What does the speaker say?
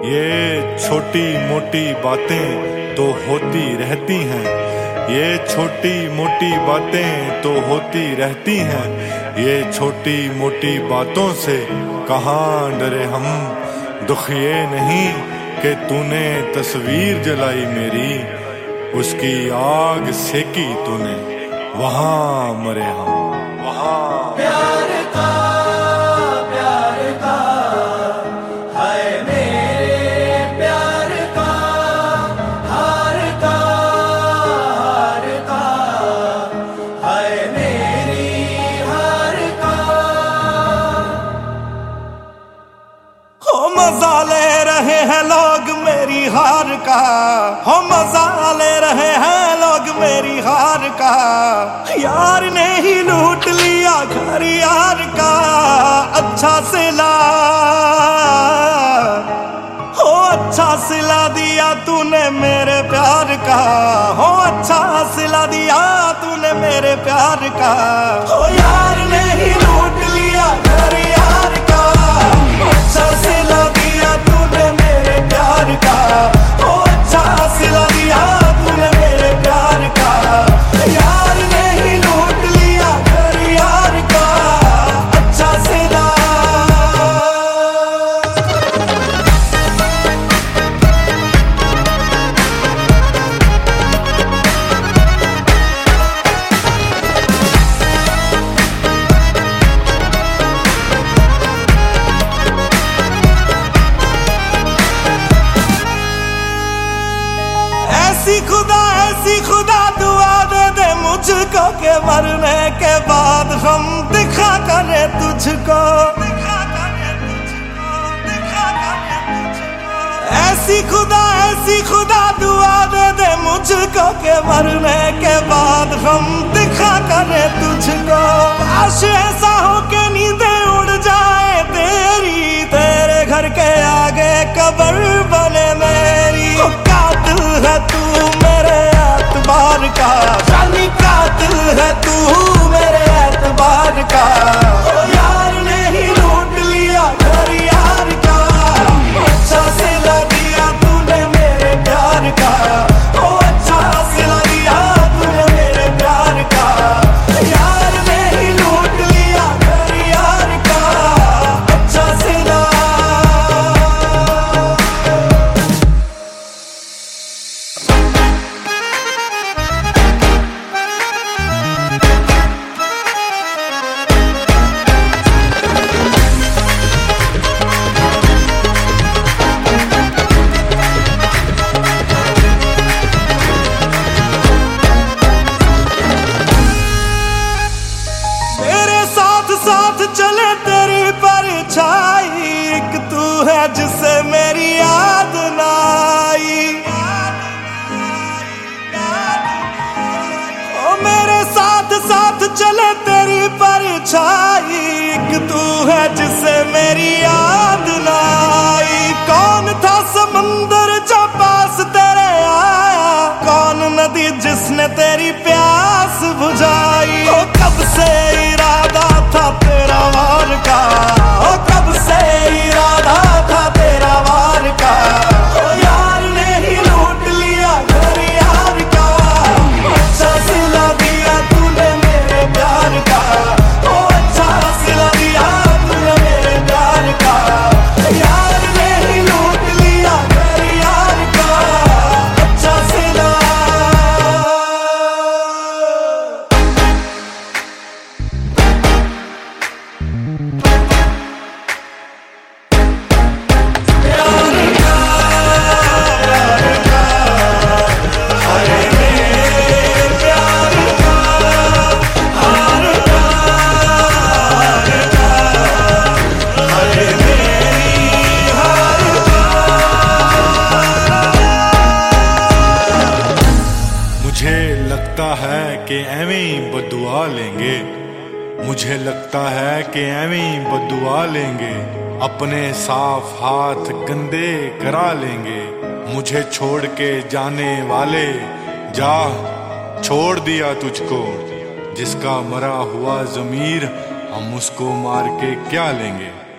ये छोटी मोटी बातें तो होती रहती हैं, ये छोटी मोटी बातें तो होती रहती हैं। ये छोटी मोटी बातों से कहाँ डरे हम, दुख ये नहीं कि तूने तस्वीर जलाई मेरी, उसकी आग सेकी तूने, वहाँ मरे हम, वहाँ। प्यार का है मेरे प्यार का, हार का है मेरी हार का। हो मजा ले रहे हैं लोग मेरी हार का, हो मजा ले रहे हैं लोग मेरी हार का। यार ने ही लूट लिया घर यार का, अच्छा सिला हो, अच्छा सिला दिया तूने मेरे प्यार का, हो अच्छा सिला दिया तूने मेरे प्यार का। हो यार ने ही लूट लिया घर यार का, अच्छा सिला दिया तूने मेरे प्यार का, हो अच्छा सिला दिया तूने मेरे प्यार का। यार ने ही लूट लिया घर यार का, अच्छा सिला। ऐसी खुदा दुआ दे दे मुझको के मरने के बाद हम दिखा करे तुझको, ऐसी खुदा दुआ दे दे मुझको के मरने के बाद हम दिखा करे तुझको। काश ऐसा हो के नींदें उड़ जाए तेरी, तेरे घर के आगे कब्र बने मेरी। कातिल है तू मेरे एतबार का, जानी कातिल है तू मेरे एतबार का। यार ने ही लूट लिया घर यार का, अच्छा सिला दिया तूने मेरे प्यार का, ओ अच्छा सिला दिया तूने मेरे प्यार का। यार ने ही लूट लिया घर यार का, अच्छा सिला। चले तेरी परछाई, एक तू है जिसे मेरी याद ना आई। ओ मेरे साथ साथ चले तेरी परछाई, एक तू है जिसे मेरी याद ना आई। कौन था समंदर जो पास तेरे आया, कौन नदी जिसने तेरी प्यास बुझाई। ओ कब से इरादा था तेरा वार का, ओ कब से इरादा था तेरा वार का। ओ यार ने ही लूट लिया घर यार का, अच्छा सिला दिया तूने मेरे प्यार का, ओ अच्छा सिला दिया तूने मेरे प्यार का। यार ने ही लूट लिया घर यार का, अच्छा सिला। मुझे लगता है कि एवें बद्दुआ लेंगे, मुझे लगता है कि एवें बद्दुआ लेंगे, अपने साफ हाथ गंदे करा लेंगे। मुझे छोड़ के जाने वाले जा, छोड़ दिया तुझको, जिसका मरा हुआ ज़मीर हम उसको मार के क्या लेंगे।